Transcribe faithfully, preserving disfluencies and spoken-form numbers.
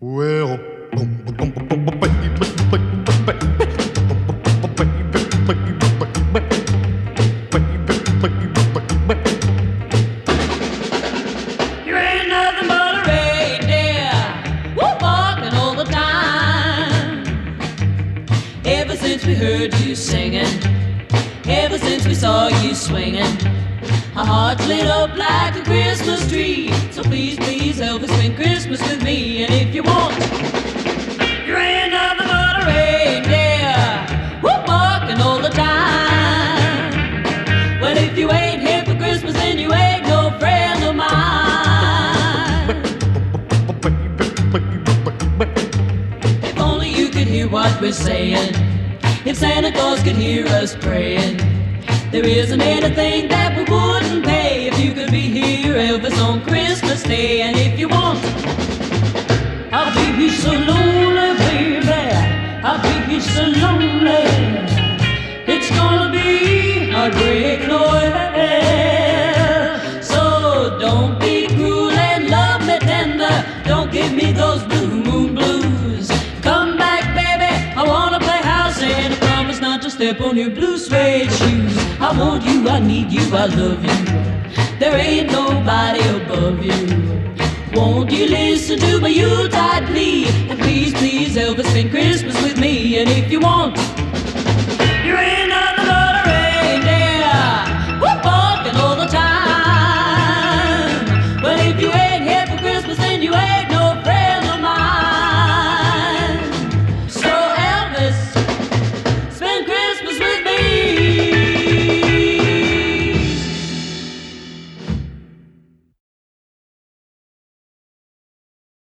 Well, boom, boom, boom, boom, boom, boom, baby, baby, baby, You ain't nothing but a reindeer, whoop, barking all the time. Ever since we heard you singing, ever since we saw you swinging, our hearts lit up like a Christmas tree. So please, please, Elvis, spend Christmas with me. And if you want, you ain't nothing but a reindeer, whoop, barking all the time. Well, if you ain't here for Christmas, then you ain't no friend of mine. If only you could hear what we're saying, if Santa Claus could hear us praying, there isn't anything that we wouldn't pay if you could be here, Elvis, on Christmas Day. And if you want, I'll be here so lonely, baby, I'll be here so lonely. It's gonna be a great Noel. So don't be cruel and love me tender, don't give me those blue moon blues. Come back, baby, I wanna play house and I promise not to step on your blue suede shoes. I want you, I need you, I love you, there ain't nobody above you. Won't you listen to my Yuletide plea? And please, please, Elvis, spend Christmas with me. And if you want,